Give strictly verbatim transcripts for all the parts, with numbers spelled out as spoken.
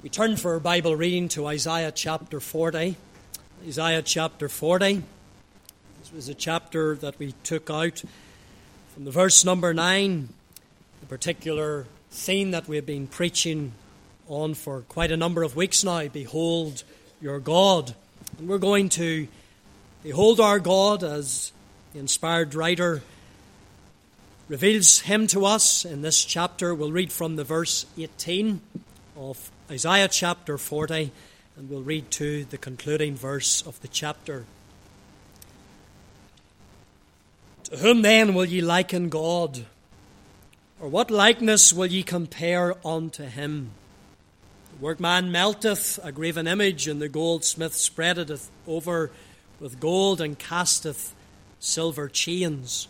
We turn for our Bible reading to Isaiah chapter forty. Isaiah chapter forty. This was a chapter that we took out from the verse number nine, the particular theme that we have been preaching on for quite a number of weeks now. Behold your God. And we're going to behold our God as the inspired writer reveals him to us in this chapter. We'll read from the verse eighteen of Isaiah chapter forty, and we'll read to the concluding verse of the chapter. To whom then will ye liken God? Or what likeness will ye compare unto him? The workman melteth a graven image, and the goldsmith spreadeth over with gold, and casteth silver chains.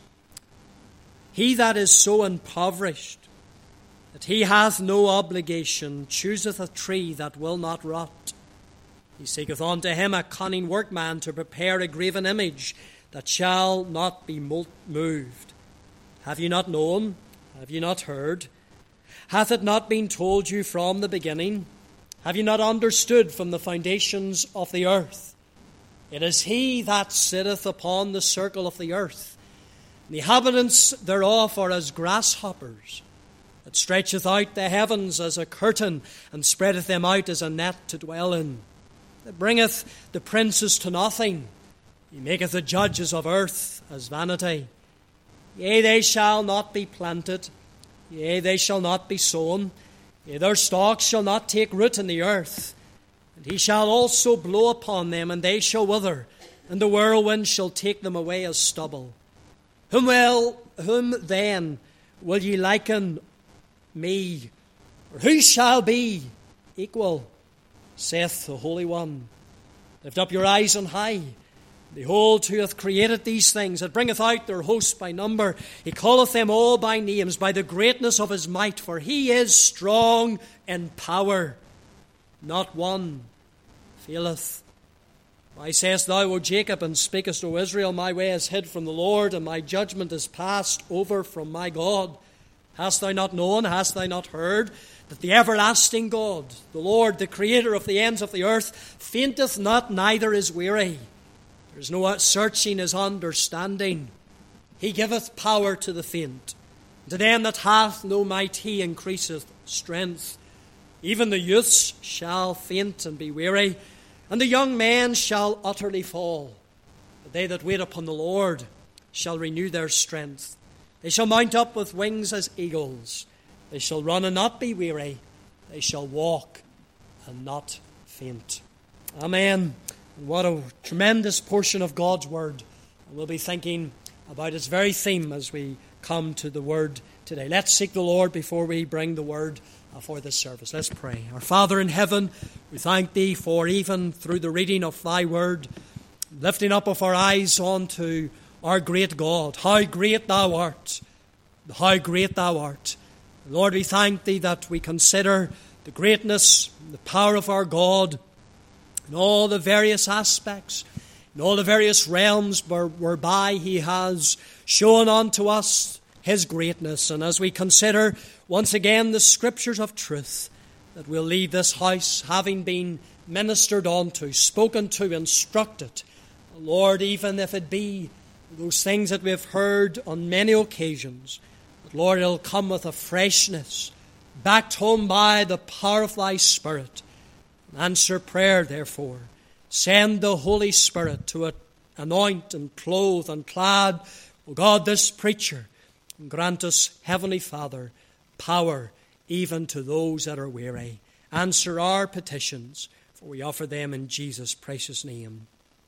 He that is so impoverished that he hath no obligation chooseth a tree that will not rot. He seeketh unto him a cunning workman to prepare a graven image that shall not be moved. Have you not known? Have you not heard? Hath it not been told you from the beginning? Have you not understood from the foundations of the earth? It is he that sitteth upon the circle of the earth. The inhabitants thereof are as grasshoppers, that stretcheth out the heavens as a curtain, and spreadeth them out as a net to dwell in. That bringeth the princes to nothing. He maketh the judges of earth as vanity. Yea, they shall not be planted. Yea, they shall not be sown. Yea, their stalks shall not take root in the earth. And he shall also blow upon them, and they shall wither, and the whirlwind shall take them away as stubble. Whom will, whom then will ye liken me? Or who shall be equal? Saith the Holy One. Lift up your eyes on high. Behold, who hath created these things, that bringeth out their host by number. He calleth them all by names, by the greatness of his might. For he is strong in power. Not one faileth. Why sayest thou, O Jacob, and speakest, O Israel, my way is hid from the Lord, and my judgment is passed over from my God? Hast thou not known, hast thou not heard, that the everlasting God, the Lord, the Creator of the ends of the earth, fainteth not, neither is weary? There is no searching his understanding. He giveth power to the faint. To them that hath no might he increaseth strength. Even the youths shall faint and be weary, and the young men shall utterly fall. But they that wait upon the Lord shall renew their strength. They shall mount up with wings as eagles. They shall run and not be weary. They shall walk and not faint. Amen. And what a tremendous portion of God's Word. And we'll be thinking about its very theme as we come to the Word today. Let's seek the Lord before we bring the Word for this service. Let's pray. Our Father in heaven, we thank Thee for even through the reading of Thy Word, lifting up of our eyes onto our great God. How great Thou art. How great Thou art. Lord, we thank Thee that we consider the greatness, the power of our God in all the various aspects, in all the various realms whereby He has shown unto us His greatness. And as we consider once again the Scriptures of truth, that we'll leave this house having been ministered unto, spoken to, instructed. Lord, even if it be those things that we have heard on many occasions, but Lord, it'll come with a freshness, backed home by the power of Thy Spirit. Answer prayer, therefore. Send the Holy Spirit to anoint and clothe and clad, O God, this preacher, and grant us, Heavenly Father, power even to those that are weary. Answer our petitions, for we offer them in Jesus' precious name.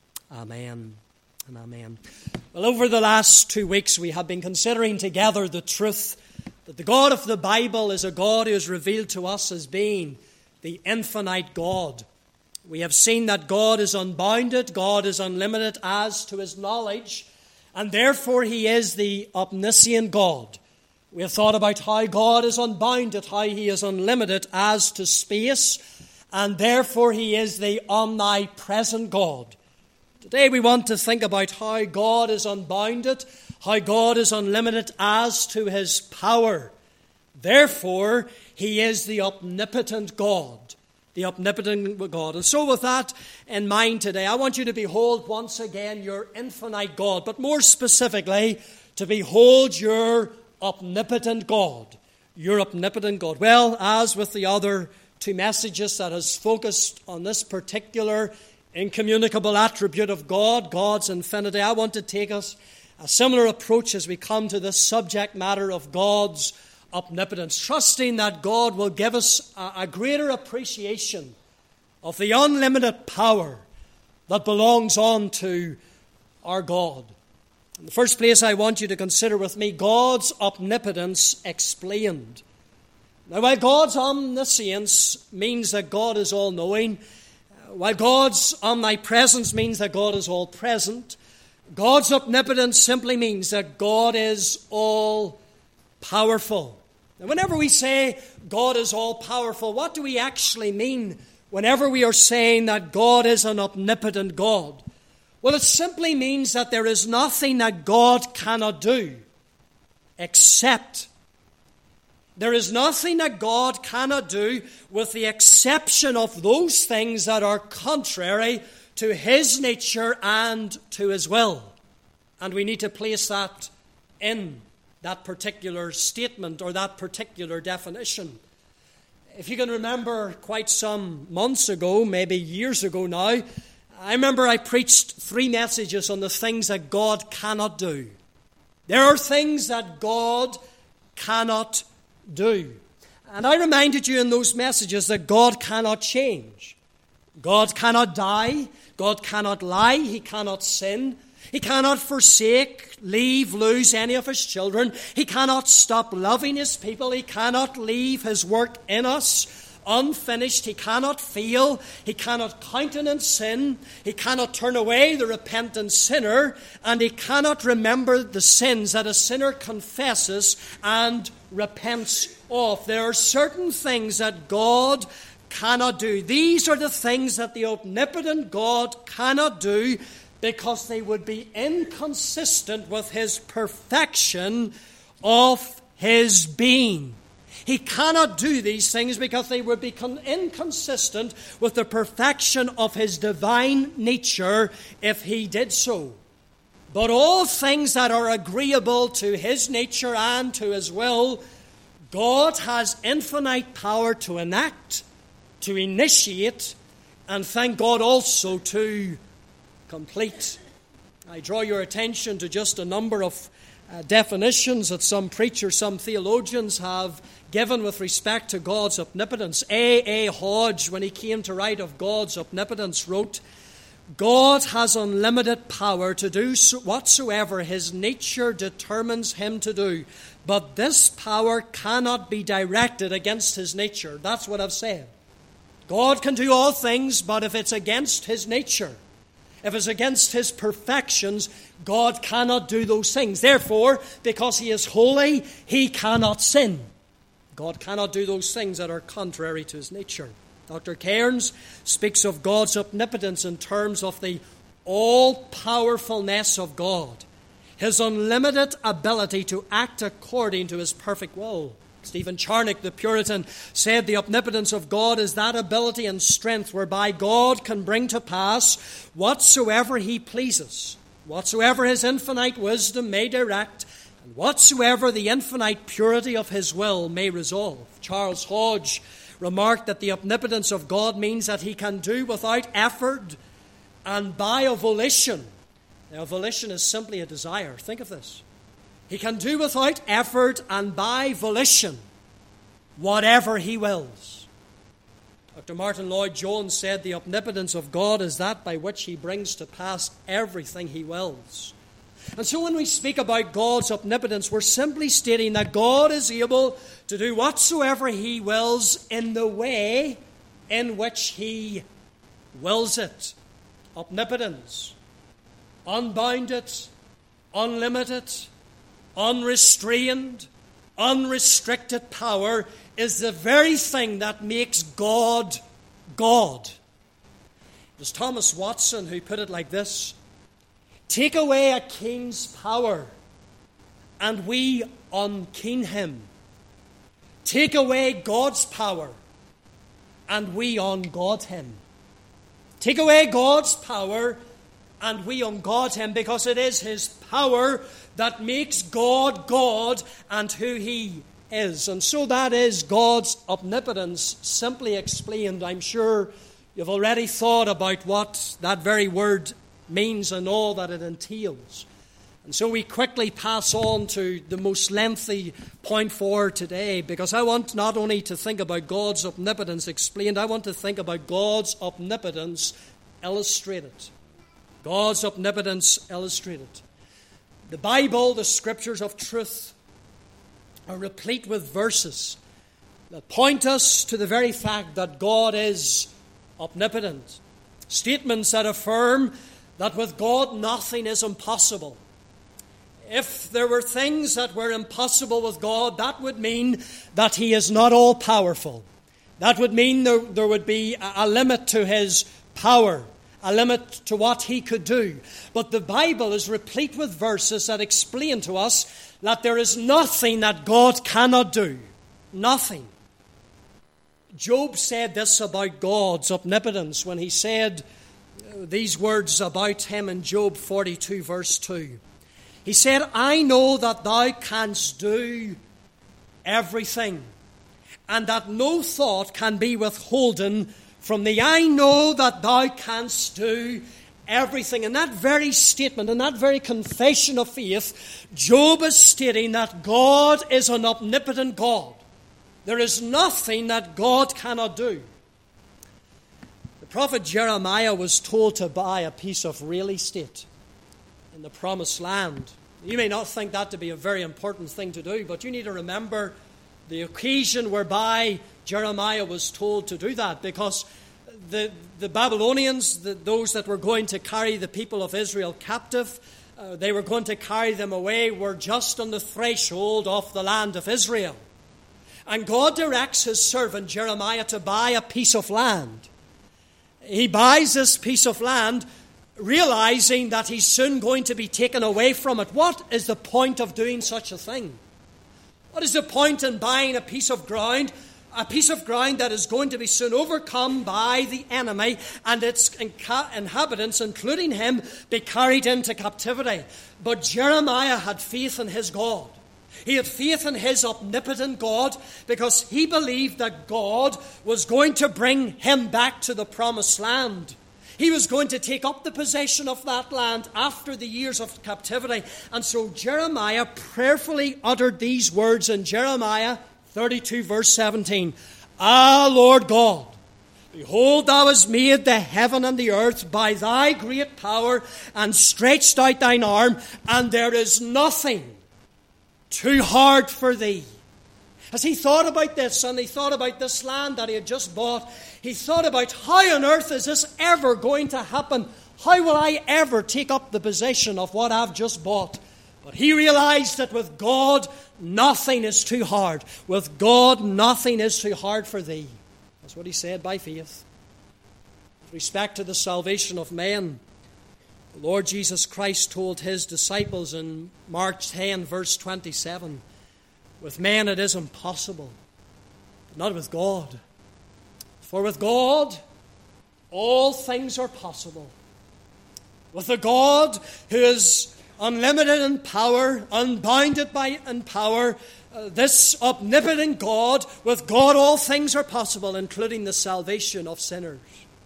Amen and amen. Well, over the last two weeks we have been considering together the truth that the God of the Bible is a God who is revealed to us as being the infinite God. We have seen that God is unbounded, God is unlimited as to His knowledge, and therefore He is the omniscient God. We have thought about how God is unbounded, how He is unlimited as to space, and therefore He is the omnipresent God. Today we want to think about how God is unbounded, how God is unlimited as to His power. Therefore, He is the omnipotent God. the omnipotent God. And so with that in mind today, I want you to behold once again your infinite God, but more specifically, to behold your omnipotent God. Your omnipotent God. Well, as with the other two messages that has focused on this particular incommunicable attribute of God, God's infinity, I want to take us a similar approach as we come to this subject matter of God's omnipotence, trusting that God will give us a, a greater appreciation of the unlimited power that belongs unto our God. In the first place, I want you to consider with me God's omnipotence explained. Now, while God's omniscience means that God is all-knowing, while God's omnipresence means that God is all-present, God's omnipotence simply means that God is all-powerful. Now, whenever we say God is all-powerful, what do we actually mean whenever we are saying that God is an omnipotent God? Well, it simply means that there is nothing that God cannot do except. There is nothing that God cannot do with the exception of those things that are contrary to His nature and to His will. And we need to place that in that particular statement or that particular definition. If you can remember quite some months ago, maybe years ago now, I remember I preached three messages on the things that God cannot do. There are things that God cannot do. And I reminded you in those messages that God cannot change. God cannot die. God cannot lie. He cannot sin. He cannot forsake, leave, lose any of His children. He cannot stop loving His people. He cannot leave His work in us unfinished. He cannot fail. He cannot countenance sin. He cannot turn away the repentant sinner. And He cannot remember the sins that a sinner confesses and repents of. There are certain things that God cannot do. These are the things that the omnipotent God cannot do because they would be inconsistent with His perfection of His being. He cannot do these things because they would be inconsistent with the perfection of His divine nature if He did so. But all things that are agreeable to His nature and to His will, God has infinite power to enact, to initiate, and thank God also to complete. I draw your attention to just a number of uh, definitions that some preachers, some theologians have given with respect to God's omnipotence. A. A. Hodge, when he came to write of God's omnipotence, wrote, God has unlimited power to do whatsoever His nature determines Him to do, but this power cannot be directed against His nature. That's what I've said. God can do all things, but if it's against His nature, if it's against His perfections, God cannot do those things. Therefore, because He is holy, He cannot sin. God cannot do those things that are contrary to His nature. Doctor Cairns speaks of God's omnipotence in terms of the all-powerfulness of God, His unlimited ability to act according to His perfect will. Stephen Charnock, the Puritan, said the omnipotence of God is that ability and strength whereby God can bring to pass whatsoever He pleases, whatsoever His infinite wisdom may direct, and whatsoever the infinite purity of His will may resolve. Charles Hodge remarked that the omnipotence of God means that He can do without effort and by a volition. Now, a volition is simply a desire. Think of this. He can do without effort and by volition whatever He wills. Doctor Martin Lloyd-Jones said the omnipotence of God is that by which He brings to pass everything He wills. And so when we speak about God's omnipotence, we're simply stating that God is able to do whatsoever He wills in the way in which He wills it. Omnipotence, unbounded, unlimited, unrestrained, unrestricted power is the very thing that makes God God. It was Thomas Watson who put it like this: take away a king's power, and we unkeen him. Take away God's power, and we ungod him. Take away God's power and we ungod him, because it is his power that makes God God and who he is. And so that is God's omnipotence, simply explained. I'm sure you've already thought about what that very word means and all that it entails. And so we quickly pass on to the most lengthy point for today, because I want not only to think about God's omnipotence explained, I want to think about God's omnipotence illustrated. God's omnipotence illustrated. The Bible, the scriptures of truth, are replete with verses that point us to the very fact that God is omnipotent. Statements that affirm that with God nothing is impossible. If there were things that were impossible with God, that would mean that he is not all-powerful. That would mean there, there would be a, a limit to his power, a limit to what he could do. But the Bible is replete with verses that explain to us that there is nothing that God cannot do. Nothing. Job said this about God's omnipotence when he said these words about him in Job forty-two, verse two. He said, I know that thou canst do everything, and that no thought can be withholden from thee. I know that thou canst do everything. In that very statement, in that very confession of faith, Job is stating that God is an omnipotent God. There is nothing that God cannot do. The prophet Jeremiah was told to buy a piece of real estate in the promised land. You may not think that to be a very important thing to do, but you need to remember the occasion whereby Jeremiah was told to do that, because the, the Babylonians, the, those that were going to carry the people of Israel captive, uh, they were going to carry them away, were just on the threshold of the land of Israel. And God directs his servant Jeremiah to buy a piece of land. He buys this piece of land, realizing that he's soon going to be taken away from it. What is the point of doing such a thing? What is the point in buying a piece of ground, a piece of ground that is going to be soon overcome by the enemy and its inhabitants, including him, be carried into captivity? But Jeremiah had faith in his God. He had faith in his omnipotent God, because he believed that God was going to bring him back to the promised land. He was going to take up the possession of that land after the years of captivity. And so Jeremiah prayerfully uttered these words in Jeremiah thirty-two, verse seventeen. Ah, Lord God, behold, thou hast made the heaven and the earth by thy great power, and stretched out thine arm, and there is nothing too hard for thee. As he thought about this, and he thought about this land that he had just bought, he thought about, how on earth is this ever going to happen? How will I ever take up the possession of what I've just bought? But he realized that with God, nothing is too hard. With God, nothing is too hard for thee. That's what he said by faith. With respect to the salvation of men, the Lord Jesus Christ told his disciples in Mark ten, verse twenty-seven, with men it is impossible, but not with God. For with God, all things are possible. With the God who is unlimited in power, unbounded by in power, uh, this omnipotent God, with God all things are possible, including the salvation of sinners.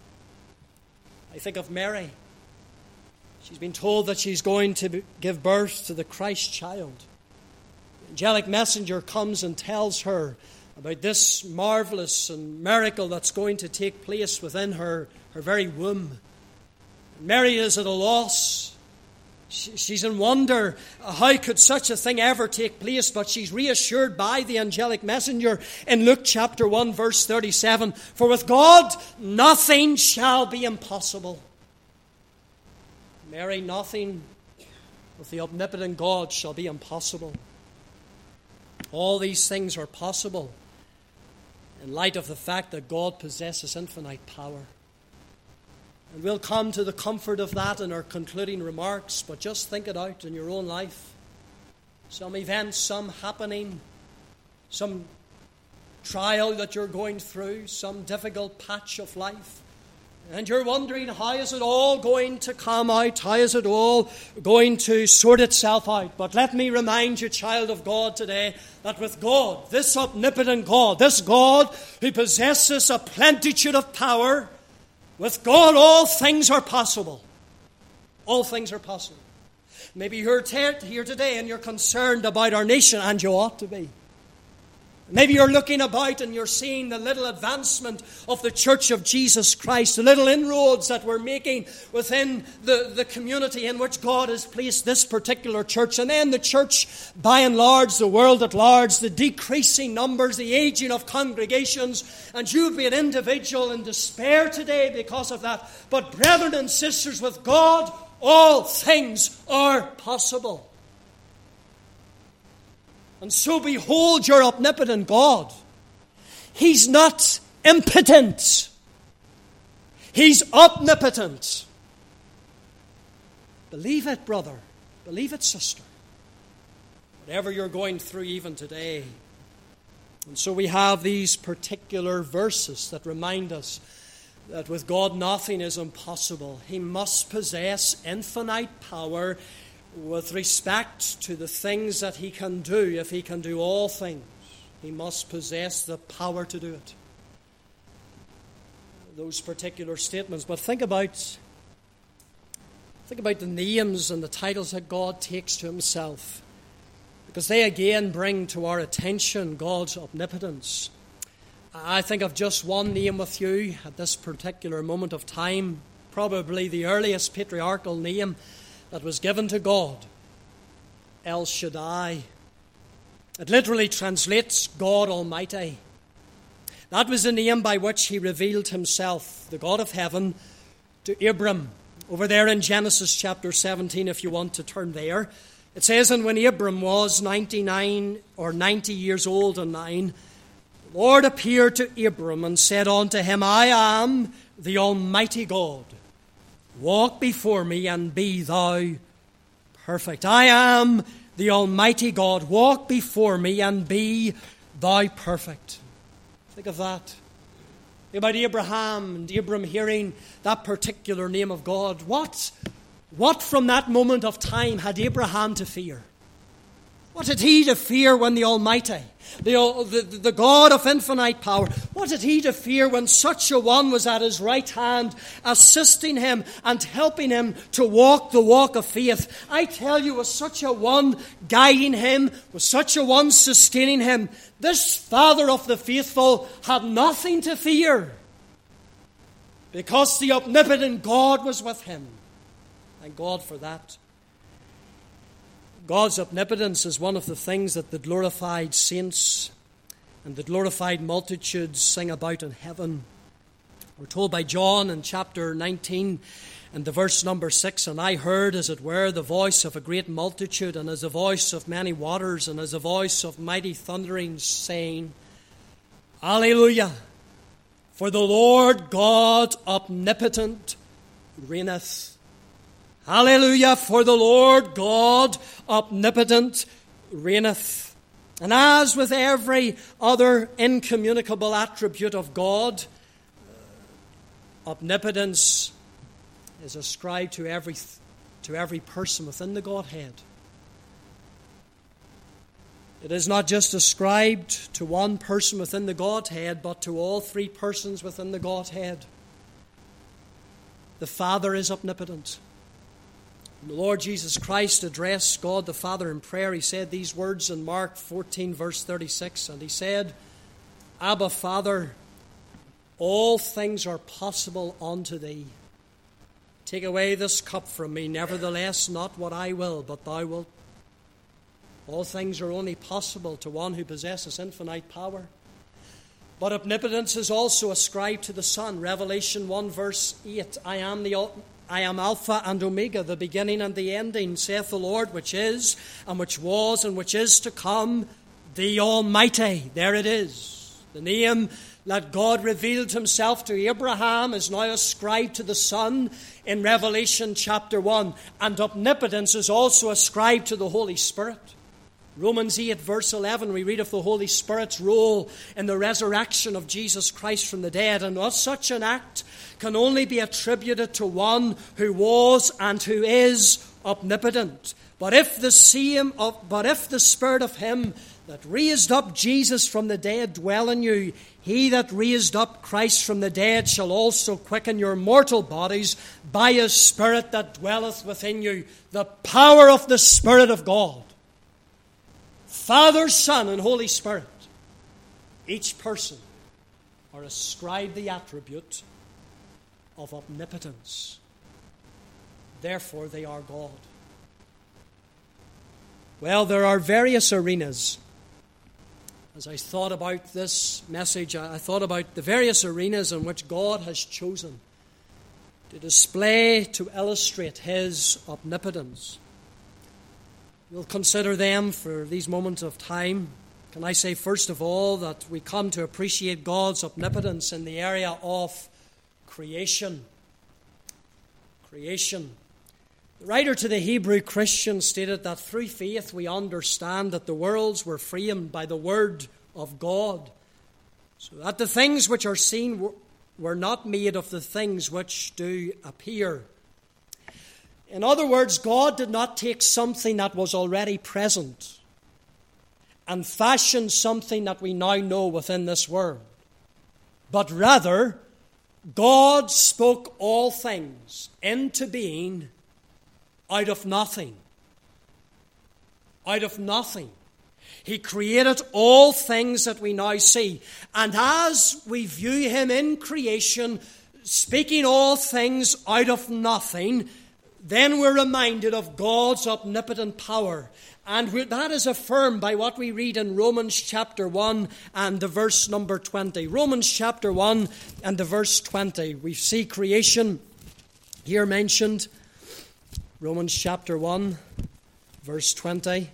I think of Mary. She's been told that she's going to give birth to the Christ child. The angelic messenger comes and tells her about this marvelous and miracle that's going to take place within her, her very womb. Mary is at a loss. She, she's in wonder, how could such a thing ever take place? But she's reassured by the angelic messenger in Luke chapter one, verse thirty-seven. For with God nothing shall be impossible. Mary, nothing with the omnipotent God shall be impossible. All these things are possible in light of the fact that God possesses infinite power. And we'll come to the comfort of that in our concluding remarks, but just think it out in your own life. Some events, some happening, some trial that you're going through, some difficult patch of life, and you're wondering, how is it all going to come out? How is it all going to sort itself out? But let me remind you, child of God, today, that with God, this omnipotent God, this God who possesses a plenitude of power, with God all things are possible. All things are possible. Maybe you're here today and you're concerned about our nation, and you ought to be. Maybe you're looking about and you're seeing the little advancement of the Church of Jesus Christ, the little inroads that we're making within the, the community in which God has placed this particular church. And then the church, by and large, the world at large, the decreasing numbers, the aging of congregations. And you'd be an individual in despair today because of that. But brethren and sisters, with God, all things are possible. And so behold your omnipotent God. He's not impotent. He's omnipotent. Believe it, brother. Believe it, sister. Whatever you're going through even today. And so we have these particular verses that remind us that with God nothing is impossible. He must possess infinite power with respect to the things that he can do. If he can do all things, he must possess the power to do it. Those particular statements. But think about think about the names and the titles that God takes to himself, because they again bring to our attention God's omnipotence. I think of just one name with you at this particular moment of time, probably the earliest patriarchal name that was given to God, El Shaddai. It literally translates God Almighty. That was the name by which he revealed himself, the God of heaven, to Abram. Over there in Genesis chapter seventeen, if you want to turn there, it says, and when Abram was ninety-nine or ninety years old and nine, the Lord appeared to Abram and said unto him, I am the Almighty God. Walk before me and be thou perfect. I am the Almighty God. Walk before me and be thou perfect. Think of that. Think about Abraham and Abram hearing that particular name of God. What, what from that moment of time had Abraham to fear? What had he to fear when the Almighty, the, the, the God of infinite power, what had he to fear when such a one was at his right hand, assisting him and helping him to walk the walk of faith? I tell you, with such a one guiding him, with such a one sustaining him, this father of the faithful had nothing to fear, because the omnipotent God was with him. Thank God for that. God's omnipotence is one of the things that the glorified saints and the glorified multitudes sing about in heaven. We're told by John in chapter nineteen and the verse number six, and I heard, as it were, the voice of a great multitude, and as the voice of many waters, and as the voice of mighty thunderings, saying, Alleluia! For the Lord God omnipotent reigneth. Hallelujah, for the Lord God omnipotent reigneth. And as with every other incommunicable attribute of God, omnipotence is ascribed to every, to every person within the Godhead. It is not just ascribed to one person within the Godhead, but to all three persons within the Godhead. The Father is omnipotent. The Lord Jesus Christ addressed God the Father in prayer. He said these words in Mark fourteen, verse thirty-six, and he said, Abba, Father, all things are possible unto thee. Take away this cup from me. Nevertheless, not what I will, but thou wilt. All things are only possible to one who possesses infinite power. But omnipotence is also ascribed to the Son. Revelation one, verse eight, I am the I am Alpha and Omega, the beginning and the ending, saith the Lord, which is, and which was, and which is to come, the Almighty. There it is. The name that God revealed himself to Abraham is now ascribed to the Son in Revelation chapter one. And omnipotence is also ascribed to the Holy Spirit. Romans eight, verse eleven, we read of the Holy Spirit's role in the resurrection of Jesus Christ from the dead. And thus such an act can only be attributed to one who was and who is omnipotent. But if the same of, but if the Spirit of him that raised up Jesus from the dead dwell in you, he that raised up Christ from the dead shall also quicken your mortal bodies by his Spirit that dwelleth within you. The power of the Spirit of God. Father, Son, and Holy Spirit, each person are ascribed the attribute of omnipotence. Therefore, they are God. Well, there are various arenas. As I thought about this message, I thought about the various arenas in which God has chosen to display, to illustrate his omnipotence. We'll consider them for these moments of time. Can I say, first of all, that we come to appreciate God's omnipotence in the area of creation. Creation. The writer to the Hebrew Christians stated that through faith we understand that the worlds were framed by the Word of God, so that the things which are seen were not made of the things which do appear. In other words, God did not take something that was already present and fashion something that we now know within this world, but rather God spoke all things into being out of nothing. Out of nothing. He created all things that we now see. And as we view him in creation, speaking all things out of nothing, then we're reminded of God's omnipotent power. And that is affirmed by what we read in Romans chapter one and the verse number twenty. Romans chapter one and the verse twenty. We see creation here mentioned. Romans chapter one, verse twenty.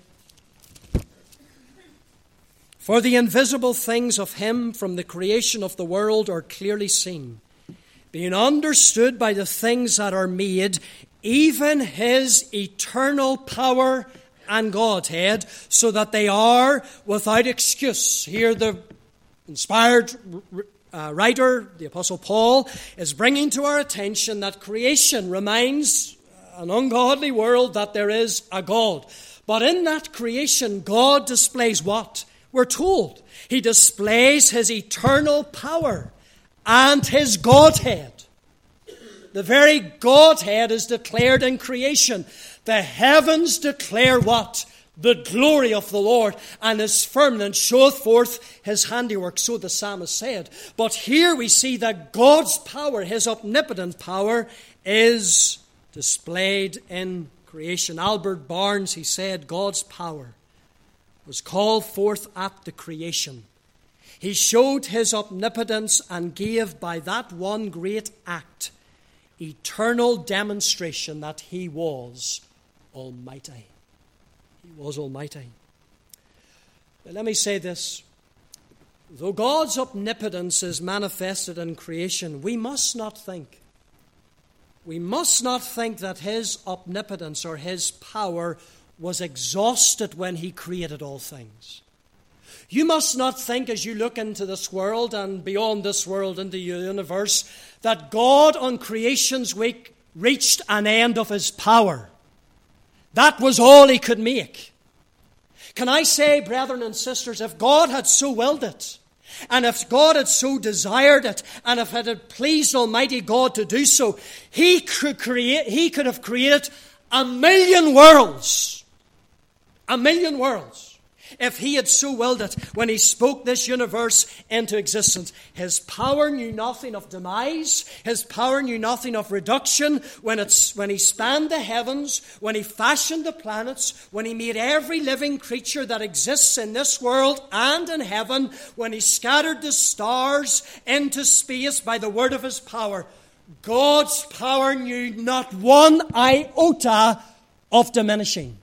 For the invisible things of him from the creation of the world are clearly seen, being understood by the things that are made, even his eternal power and Godhead, so that they are without excuse. Here the inspired uh, writer, the Apostle Paul, is bringing to our attention that creation reminds an ungodly world that there is a God. But in that creation, God displays what? We're told. He displays his eternal power and his Godhead. The very Godhead is declared in creation. The heavens declare what? The glory of the Lord, and his firmament showeth forth his handiwork, so the psalmist said. But here we see that God's power, his omnipotent power, is displayed in creation. Albert Barnes, he said, God's power was called forth at the creation. He showed his omnipotence and gave by that one great act eternal demonstration that he was almighty. He was almighty. But let me say this. Though God's omnipotence is manifested in creation, we must not think We must not think that his omnipotence or his power was exhausted when he created all things. You must not think, as you look into this world and beyond this world into the universe, that God on creation's week reached an end of his power. That was all he could make. Can I say, brethren and sisters, if God had so willed it, and if God had so desired it, and if it had pleased Almighty God to do so, He could create, He could have created a million worlds. A million worlds. If He had so willed it when He spoke this universe into existence. His power knew nothing of demise. His power knew nothing of reduction. When, it's, when He spanned the heavens, when He fashioned the planets, when He made every living creature that exists in this world and in heaven, when He scattered the stars into space by the word of His power, God's power knew not one iota of diminishing.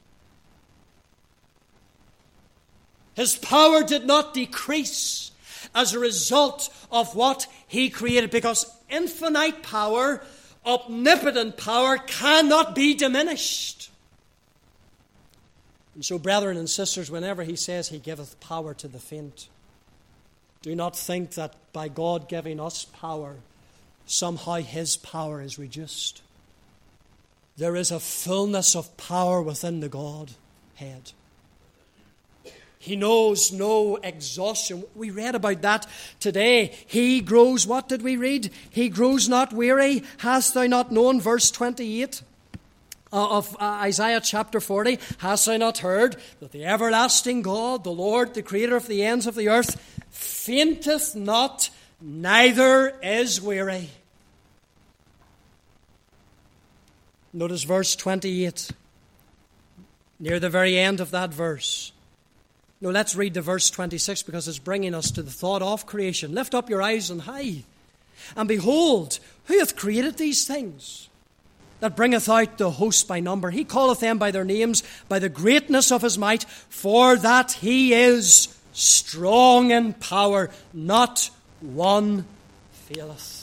His power did not decrease as a result of what He created, because infinite power, omnipotent power, cannot be diminished. And so, brethren and sisters, whenever he says he giveth power to the faint, do not think that by God giving us power, somehow his power is reduced. There is a fullness of power within the Godhead. He knows no exhaustion. We read about that today. He grows, what did we read? He grows not weary. Hast thou not known, verse twenty-eight of Isaiah chapter forty, hast thou not heard that the everlasting God, the Lord, the creator of the ends of the earth, fainteth not, neither is weary. Notice verse twenty-eight, near the very end of that verse. No, let's read the verse twenty-six because it's bringing us to the thought of creation. Lift up your eyes on high, and behold, who hath created these things, that bringeth out the host by number? He calleth them by their names, by the greatness of his might, for that he is strong in power, not one faileth.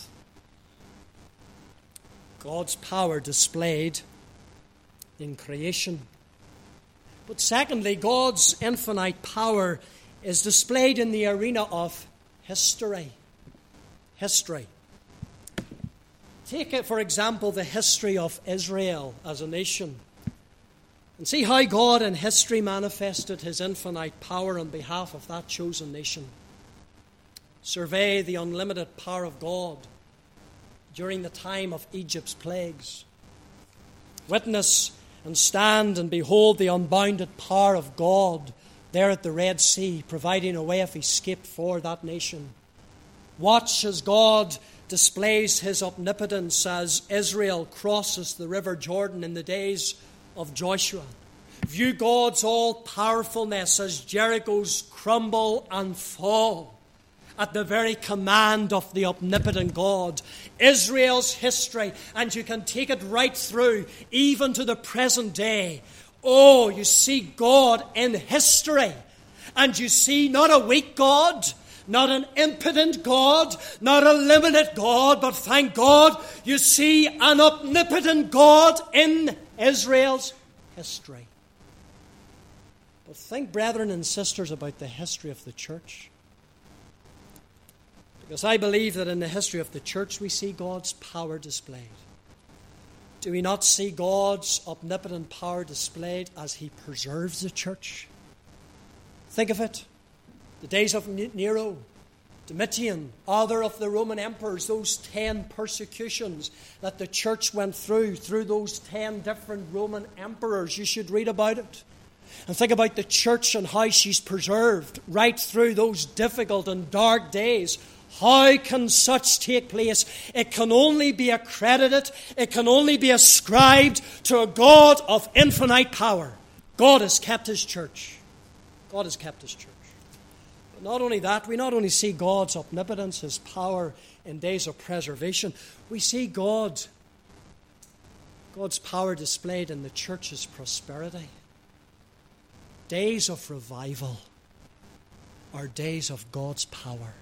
God's power displayed in creation. But secondly, God's infinite power is displayed in the arena of history. History. Take, it, for example, the history of Israel as a nation, and see how God in history manifested his infinite power on behalf of that chosen nation. Survey the unlimited power of God during the time of Egypt's plagues. Witness and stand and behold the unbounded power of God there at the Red Sea, providing a way of escape for that nation. Watch as God displays his omnipotence as Israel crosses the river Jordan in the days of Joshua. View God's all-powerfulness as Jericho's crumble and fall at the very command of the omnipotent God. Israel's history, and you can take it right through, even to the present day. Oh, you see God in history, and you see not a weak God, not an impotent God, not a limited God, but thank God, you see an omnipotent God in Israel's history. But think, brethren and sisters, about the history of the church. Because I believe that in the history of the church we see God's power displayed. Do we not see God's omnipotent power displayed as he preserves the church? Think of it. The days of Nero, Domitian, other of the Roman emperors, those ten persecutions that the church went through, through those ten different Roman emperors. You should read about it. And think about the church and how she's preserved right through those difficult and dark days. How can such take place? It can only be accredited, it can only be ascribed to a God of infinite power. God has kept his church. God has kept his church. But not only that, we not only see God's omnipotence, his power in days of preservation, we see God, God's power displayed in the church's prosperity. Days of revival are days of God's power.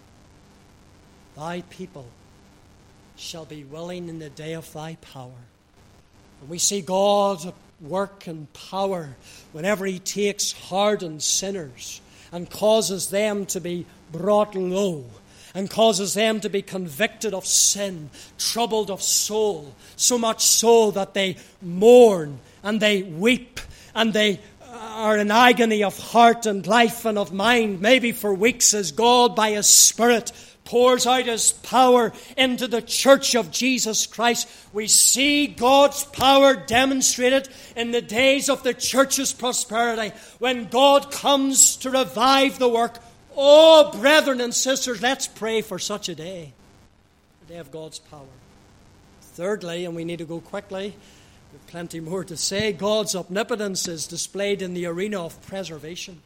Thy people shall be willing in the day of thy power. And we see God at work and power whenever he takes hardened sinners and causes them to be brought low and causes them to be convicted of sin, troubled of soul, so much so that they mourn and they weep and they are in agony of heart and life and of mind, maybe for weeks, as God by his Spirit pours out his power into the church of Jesus Christ. We see God's power demonstrated in the days of the church's prosperity when God comes to revive the work. Oh, brethren and sisters, let's pray for such a day, the day of God's power. Thirdly, and we need to go quickly, we have plenty more to say, God's omnipotence is displayed in the arena of preservation.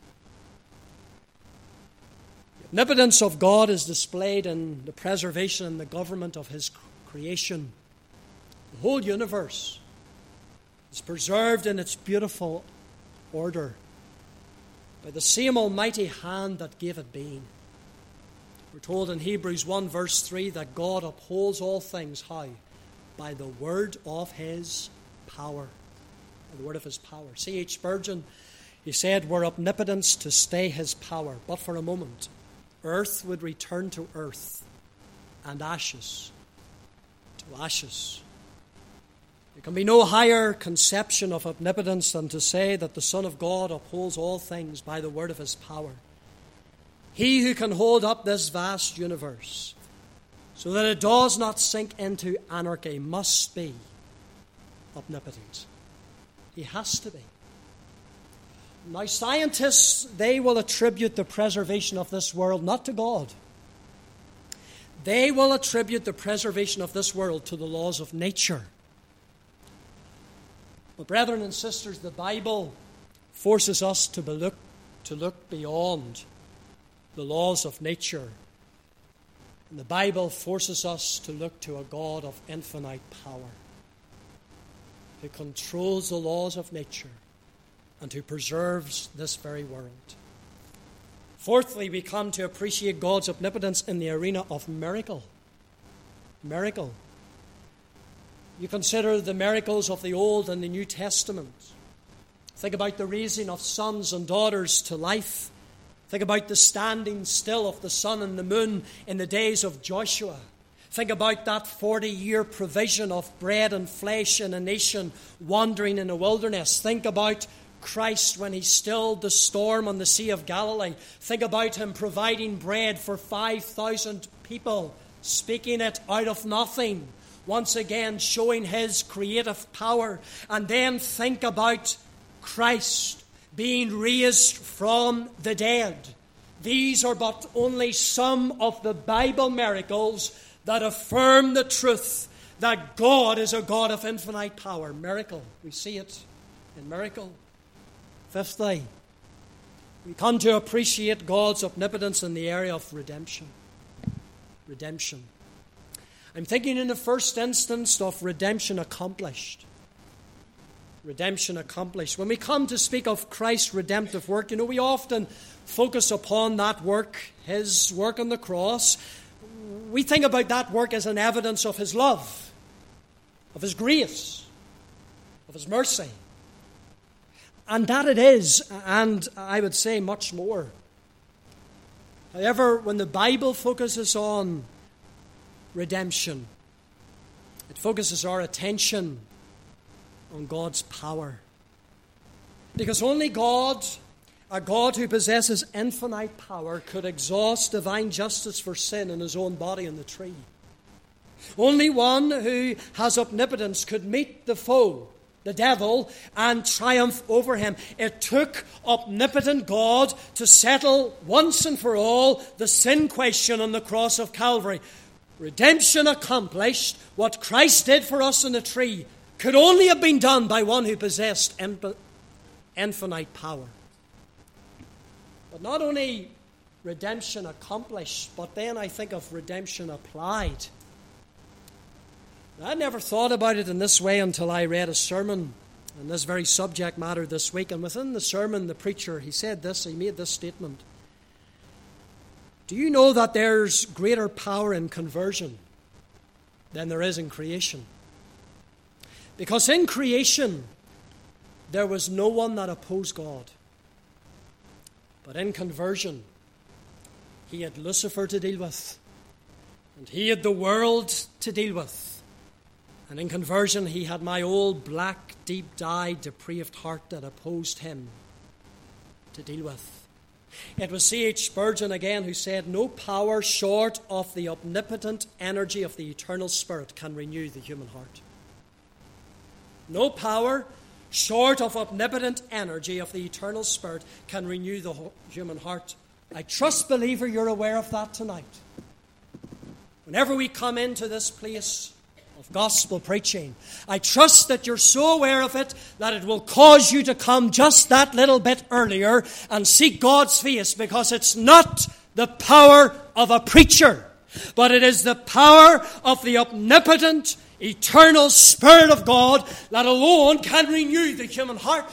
The omnipotence of God is displayed in the preservation and the government of his creation. The whole universe is preserved in its beautiful order by the same almighty hand that gave it being. We're told in Hebrews one verse three that God upholds all things, how? By the word of his power. By the word of his power. C H Spurgeon He said, were omnipotence to stay his power, but for a moment, earth would return to earth, and ashes to ashes. There can be no higher conception of omnipotence than to say that the Son of God upholds all things by the word of his power. He who can hold up this vast universe so that it does not sink into anarchy must be omnipotent. He has to be. Now, scientists, they will attribute the preservation of this world not to God. They will attribute the preservation of this world to the laws of nature. But brethren and sisters, the Bible forces us to look, to look beyond the laws of nature. And the Bible forces us to look to a God of infinite power, who controls the laws of nature and who preserves this very world. Fourthly, we come to appreciate God's omnipotence in the arena of miracle. Miracle. You consider the miracles of the Old and the New Testament. Think about the raising of sons and daughters to life. Think about the standing still of the sun and the moon in the days of Joshua. Think about that forty-year provision of bread and flesh in a nation wandering in a wilderness. Think about Christ when he stilled the storm on the Sea of Galilee. Think about him providing bread for five thousand people, speaking it out of nothing, once again showing his creative power. And then think about Christ being raised from the dead. These are but only some of the Bible miracles that affirm the truth that God is a God of infinite power. Miracle. We see it in miracle. Fifthly, we come to appreciate God's omnipotence in the area of redemption. Redemption. I'm thinking in the first instance of redemption accomplished. Redemption accomplished. When we come to speak of Christ's redemptive work, you know, we often focus upon that work, his work on the cross. We think about that work as an evidence of his love, of his grace, of his mercy. And that it is, and I would say much more. However, when the Bible focuses on redemption, it focuses our attention on God's power. Because only God, a God who possesses infinite power, could exhaust divine justice for sin in his own body on the tree. Only one who has omnipotence could meet the foe, the devil, and triumph over him. It took omnipotent God to settle once and for all the sin question on the cross of Calvary. Redemption accomplished, what Christ did for us on the tree, could only have been done by one who possessed infinite power. But not only redemption accomplished, but then I think of redemption applied. I never thought about it in this way until I read a sermon on this very subject matter this week. And within the sermon, the preacher, he said this, he made this statement. Do you know that there's greater power in conversion than there is in creation? Because in creation, there was no one that opposed God. But in conversion, he had Lucifer to deal with, and he had the world to deal with. And in conversion, he had my old black, deep-dyed, depraved heart that opposed him to deal with. It was C H Spurgeon again who said, no power short of the omnipotent energy of the eternal Spirit can renew the human heart. No power short of omnipotent energy of the eternal Spirit can renew the human heart. I trust, believer, you're aware of that tonight. Whenever we come into this place of gospel preaching, I trust that you're so aware of it that it will cause you to come just that little bit earlier and seek God's face, because it's not the power of a preacher, but it is the power of the omnipotent, eternal Spirit of God that alone can renew the human heart.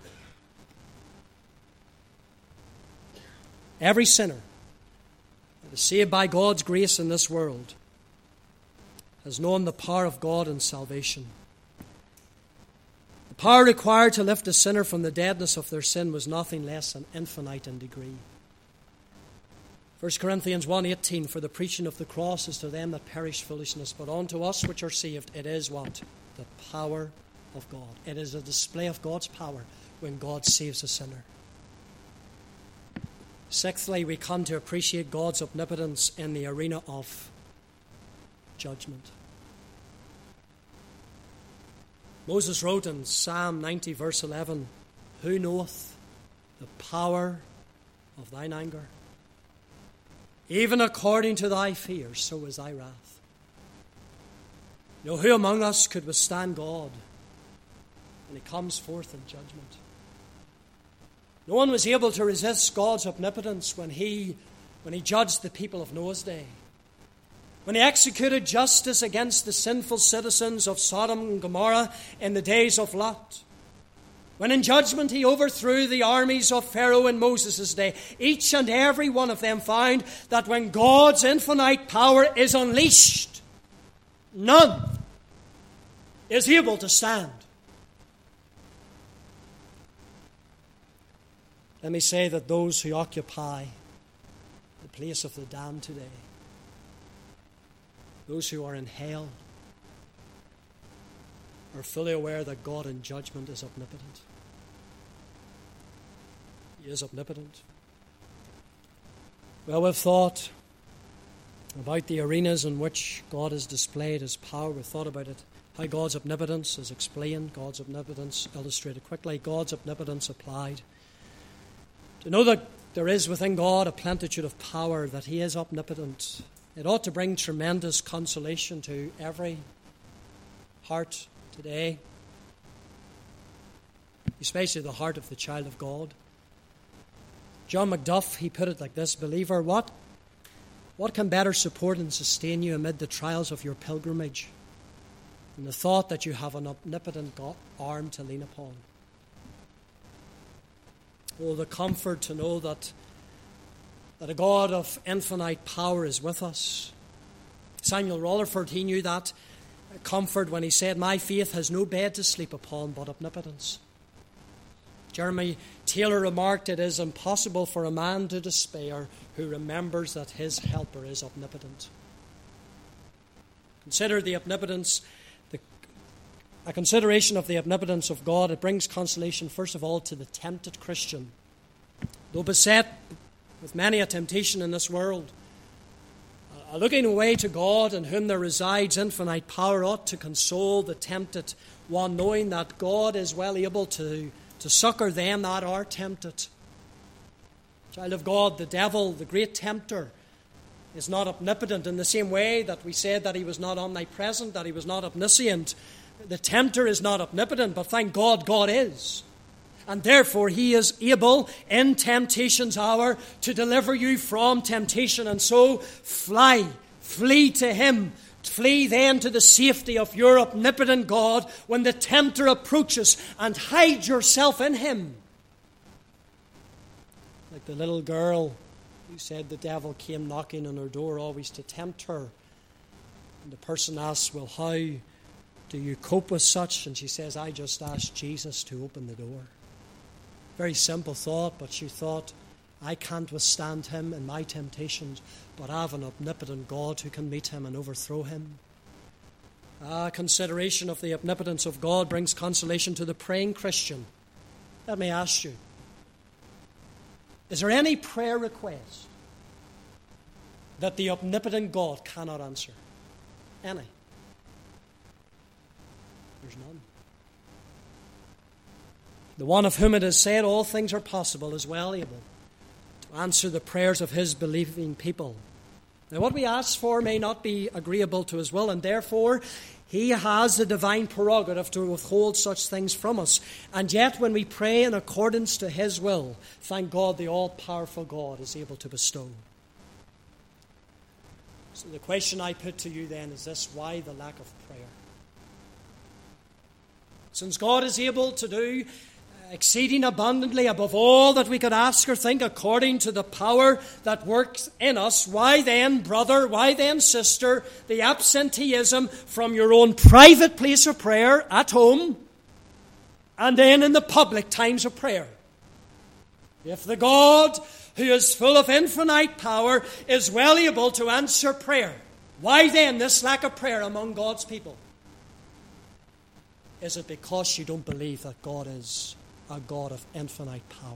Every sinner that is saved by God's grace in this world has known the power of God in salvation. The power required to lift a sinner from the deadness of their sin was nothing less than infinite in degree. First Corinthians one eighteen, for the preaching of the cross is to them that perish foolishness, but unto us which are saved it is what? The power of God. It is a display of God's power when God saves a sinner. Sixthly, we come to appreciate God's omnipotence in the arena of judgment. Moses wrote in Psalm ninety verse eleven, who knoweth the power of thine anger? Even according to thy fear, so is thy wrath. You know, who among us could withstand God when he comes forth in judgment? No one was able to resist God's omnipotence when he, when he judged the people of Noah's day. When he executed justice against the sinful citizens of Sodom and Gomorrah in the days of Lot. When in judgment he overthrew the armies of Pharaoh in Moses' day, each and every one of them found that when God's infinite power is unleashed, none is able to stand. Let me say that those who occupy the place of the damned today, those who are in hell, are fully aware that God in judgment is omnipotent. He is omnipotent. Well, we've thought about the arenas in which God has displayed his power. We've thought about it, how God's omnipotence is explained, God's omnipotence illustrated quickly, God's omnipotence applied. To know that there is within God a plenitude of power, that he is omnipotent, it ought to bring tremendous consolation to every heart today, especially the heart of the child of God. John Macduff, he put it like this, believer, what, what can better support and sustain you amid the trials of your pilgrimage than the thought that you have an omnipotent God, arm to lean upon? Oh, the comfort to know that, that a God of infinite power is with us. Samuel Rutherford, he knew that comfort when he said, my faith has no bed to sleep upon but omnipotence. Jeremy Taylor remarked, it is impossible for a man to despair who remembers that his helper is omnipotent. Consider the omnipotence, the, a consideration of the omnipotence of God. It brings consolation, first of all, to the tempted Christian. Though beset with many a temptation in this world, a looking away to God in whom there resides infinite power ought to console the tempted one, knowing that God is well able to to succor them that are tempted. Child of God, the devil, the great tempter, is not omnipotent in the same way that we said that he was not omnipresent, that he was not omniscient. The tempter is not omnipotent, but thank God, God is. And therefore he is able in temptation's hour to deliver you from temptation. And so fly, flee to him. Flee then to the safety of your omnipotent God when the tempter approaches, and hide yourself in him. Like the little girl who said the devil came knocking on her door always to tempt her. And the person asks, well, how do you cope with such? And she says, I just asked Jesus to open the door. Very simple thought, but she thought, I can't withstand him in my temptations, but I have an omnipotent God who can meet him and overthrow him. Ah, consideration of the omnipotence of God brings consolation to the praying Christian. Let me ask you, is there any prayer request that the omnipotent God cannot answer? Any? There's none. The one of whom it is said all things are possible is well able to answer the prayers of his believing people. Now, what we ask for may not be agreeable to his will, and therefore he has the divine prerogative to withhold such things from us. And yet, when we pray in accordance to his will, thank God the all-powerful God is able to bestow. So the question I put to you then is this: why the lack of prayer? Since God is able to do exceeding abundantly above all that we could ask or think according to the power that works in us, why then, brother, why then, sister, the absenteeism from your own private place of prayer at home and then in the public times of prayer. If the God who is full of infinite power is well able to answer prayer, why then this lack of prayer among God's people? Is it because you don't believe that God is a God of infinite power?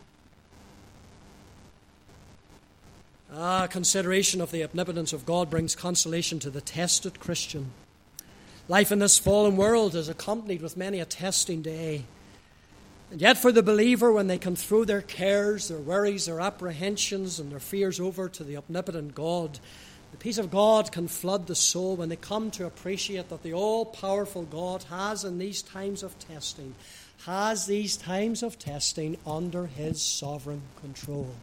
Ah, consideration of the omnipotence of God brings consolation to the tested Christian. Life in this fallen world is accompanied with many a testing day. And yet for the believer, when they can throw their cares, their worries, their apprehensions, and their fears over to the omnipotent God, the peace of God can flood the soul when they come to appreciate that the all-powerful God has, in these times of testing, has these times of testing under His sovereign control.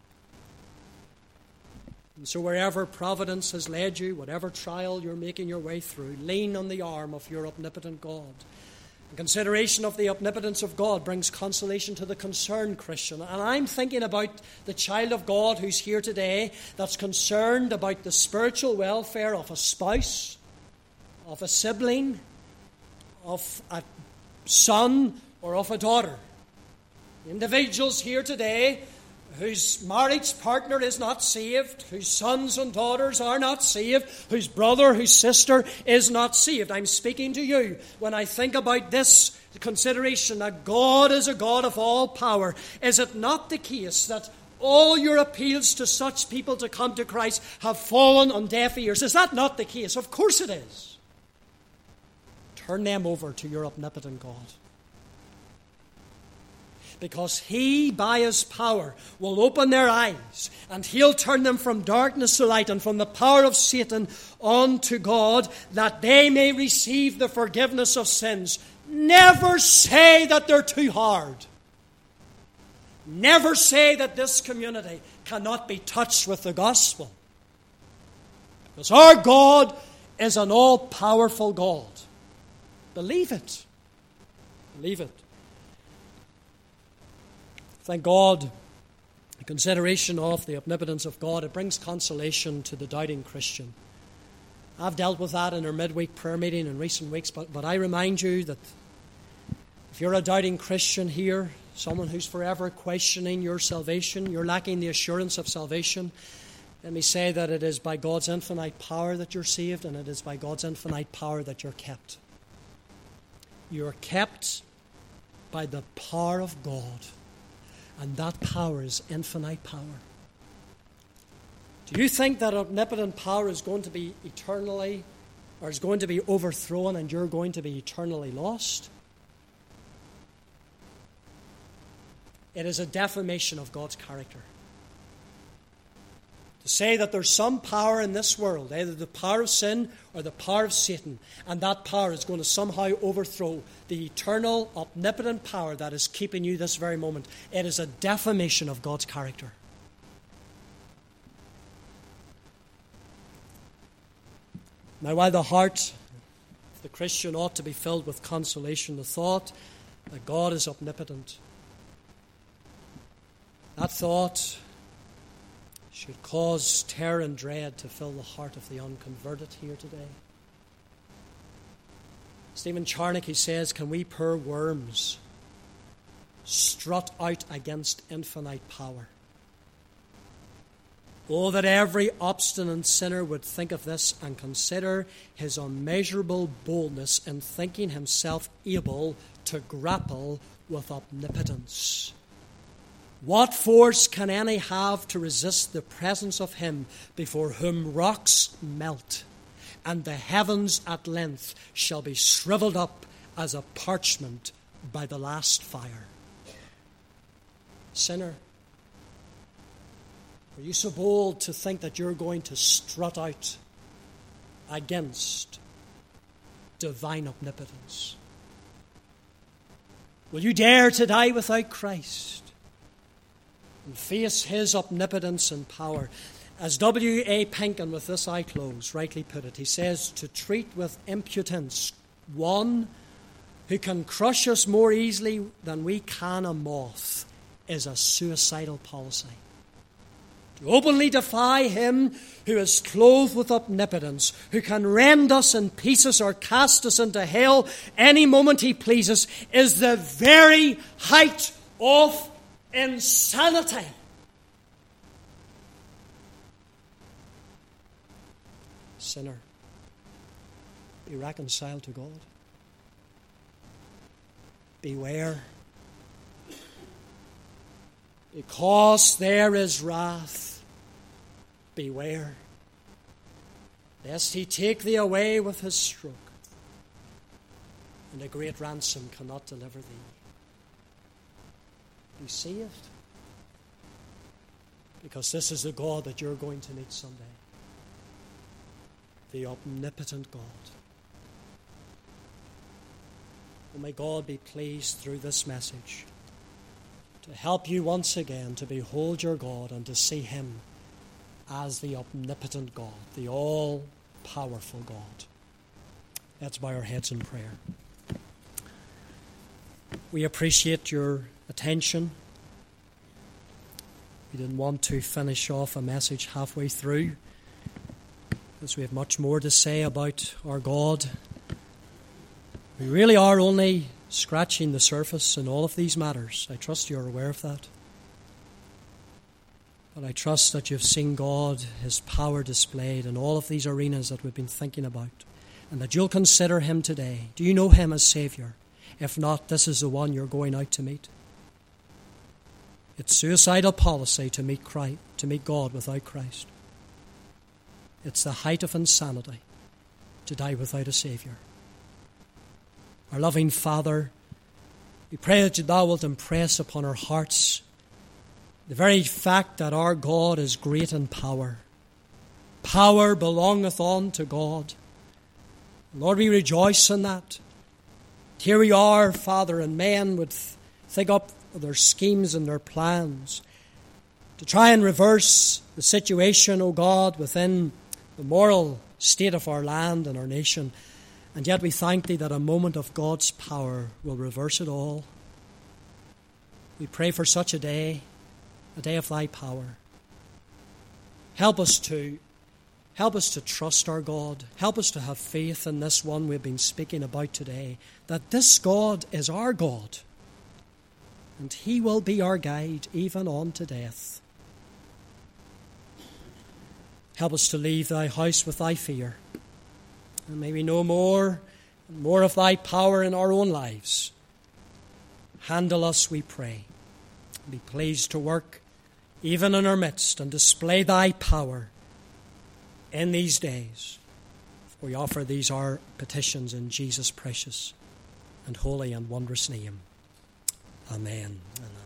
And so wherever providence has led you, whatever trial you're making your way through, lean on the arm of your omnipotent God. The consideration of the omnipotence of God brings consolation to the concerned Christian. And I'm thinking about the child of God who's here today that's concerned about the spiritual welfare of a spouse, of a sibling, of a son, or of a daughter. Individuals here today whose marriage partner is not saved, whose sons and daughters are not saved, whose brother, whose sister is not saved. I'm speaking to you when I think about this consideration that God is a God of all power. Is it not the case that all your appeals to such people to come to Christ have fallen on deaf ears? Is that not the case? Of course it is. Turn them over to your omnipotent God. Because He, by His power, will open their eyes, and He'll turn them from darkness to light and from the power of Satan on to God, that they may receive the forgiveness of sins. Never say that they're too hard. Never say that this community cannot be touched with the gospel. Because our God is an all-powerful God. Believe it. Believe it. Thank God, the consideration of the omnipotence of God, it brings consolation to the doubting Christian. I've dealt with that in our midweek prayer meeting in recent weeks, but, but I remind you that if you're a doubting Christian here, someone who's forever questioning your salvation, you're lacking the assurance of salvation, let me say that it is by God's infinite power that you're saved, and it is by God's infinite power that you're kept. You're kept by the power of God. And that power is infinite power. Do you think that omnipotent power is going to be eternally, or is going to be overthrown and you're going to be eternally lost? It is a defamation of God's character. To say that there's some power in this world, either the power of sin or the power of Satan, and that power is going to somehow overthrow the eternal, omnipotent power that is keeping you this very moment. It is a defamation of God's character. Now, while the heart of the Christian ought to be filled with consolation, the thought that God is omnipotent, that thought should cause terror and dread to fill the heart of the unconverted here today. Stephen Charnock, he says, can we poor worms strut out against infinite power? Oh, that every obstinate sinner would think of this and consider his unmeasurable boldness in thinking himself able to grapple with omnipotence. What force can any have to resist the presence of Him before whom rocks melt, and the heavens at length shall be shriveled up as a parchment by the last fire? Sinner, are you so bold to think that you're going to strut out against divine omnipotence? Will you dare to die without Christ and face His omnipotence and power? As W A Penkin, with this I close, rightly put it, he says, to treat with impudence one who can crush us more easily than we can a moth is a suicidal policy. to openly defy him who is clothed with omnipotence, who can rend us in pieces or cast us into hell any moment he pleases, is the very height of insanity. Sinner, be reconciled to God. Beware, because there is wrath. Beware, lest he take thee away with his stroke, and a great ransom cannot deliver thee. Be saved, because this is the God that you're going to meet someday. The omnipotent God. Oh, may God be pleased through this message to help you once again to behold your God and to see him as the omnipotent God, the all-powerful God. Let's bow our heads in prayer. We appreciate your attention. We didn't want to finish off a message halfway through, because we have much more to say about our God. We really are only scratching the surface in all of these matters. I trust you're aware of that. But I trust that you've seen God, his power displayed in all of these arenas that we've been thinking about, and that you'll consider him today. Do you know him as Saviour? If not, this is the one you're going out to meet. It's suicidal policy to meet Christ, to meet God without Christ. It's the height of insanity to die without a Saviour. Our loving Father, we pray that thou wilt impress upon our hearts the very fact that our God is great in power. Power belongeth unto God. Lord, we rejoice in that. Here we are, Father, and men would think up their schemes and their plans to try and reverse the situation, O God, within the moral state of our land and our nation. And yet we thank thee that a moment of God's power will reverse it all. We pray for such a day, a day of thy power. Help us to help us to trust our God. Help us to have faith in this one we've been speaking about today, that this God is our God, and he will be our guide even on to death. Help us to leave thy house with thy fear, and may we know more and more of thy power in our own lives. Handle us, we pray. Be pleased to work even in our midst and display thy power in these days. We offer these our petitions in Jesus' precious and holy and wondrous name. Amen. Amen.